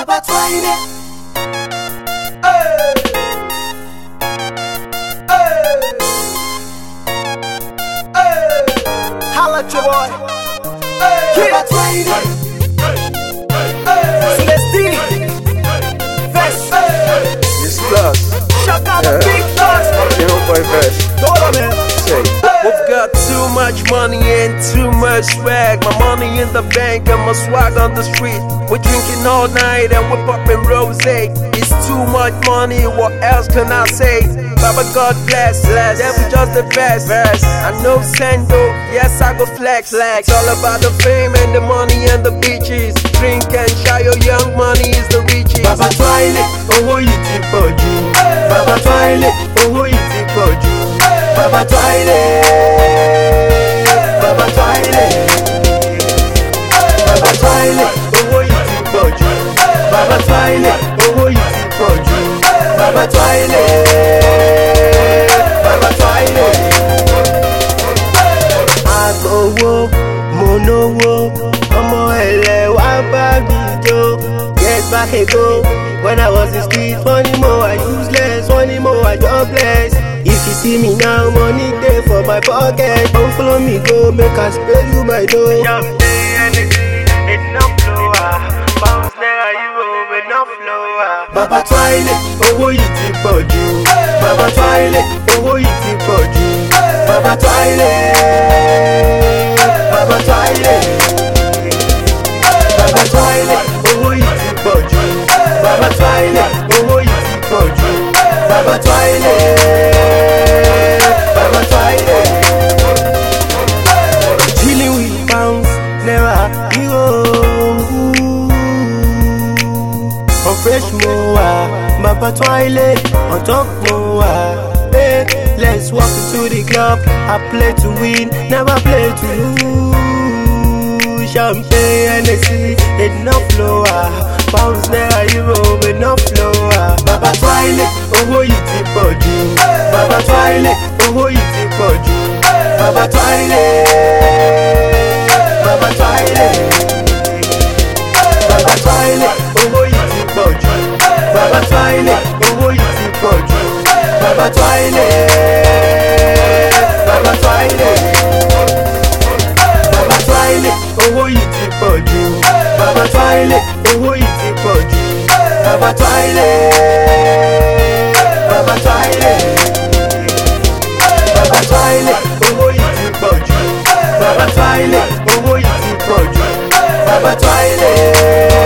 Baba Twine. Holla at your boy. Baba Twine. Celestine. Vest. This plus. Shout out the big boss. Your homeboy Vest. Dollar man. Say. We've got too much money and too much swag. My money in the bank and my swag on the street. We're drinking all night and we're popping rosé. It's too much money, what else can I say? Baba God bless, yeah we just the best. I know Sando, yes I go flex. It's all about the fame and the money and the beaches. Drink and shy, your young money is the riches. Baba Twine, owó yìí ti pọ̀ jù. Baba Twine, owó yìí ti pọ̀ jù. Baba Twine, Baba Twine, Baba Twine, owó yìí ti pọ̀ jù. Baba Twine, owó yìí ti pọ̀ jù. Baba Twine, Baba Twine. Agbowó, mo náwó, ọmọ ẹ̀lẹ́ wá bá mi jó. Get back ago, when I was in street, money more I useless, money more I jobless. If you see me now, money dey for my pocket. Don't follow me, go make I spray you my dough. Enough flower, bounce naira euro, enough flower. Baba Twine, owó yìí ti pọ̀ jù. Baba Twine, owó yìí ti pọ̀ jù. Baba Twine, Baba Twine, Baba Twine, owó yìí ti pọ̀ jù. Baba Twine, owó yìí ti pọ̀ jù. Baba Twine, Baba Twine. Chilling with pounds, naira, euro. On fresh moa, Baba Twine, on top moa. Hey, let's walk into the club. I play to win, never play to lose. Champagne, Hennessy, enough flower. Pounds, naira, euro, enough flower. Baba Twine, owó yìí ti pọ̀ jù. Baba Twine, owó yìí ti pọ̀ jù. Baba Twine, Baba Twine, Baba Twine, owó yìí ti pọ̀ jù. Baba Twine, owó yìí ti pọ̀ jù. Baba Twine, Baba Twine, Baba Twine, owó yìí ti pọ̀ jù. Baba Twine, owó yìí ti pọ̀ jù. Baba Twine, Baba Twine, Baba Twine, owó yìí ti pọ̀ jù. Baba Twine, owó yìí ti pọ̀ jù. Baba Twine.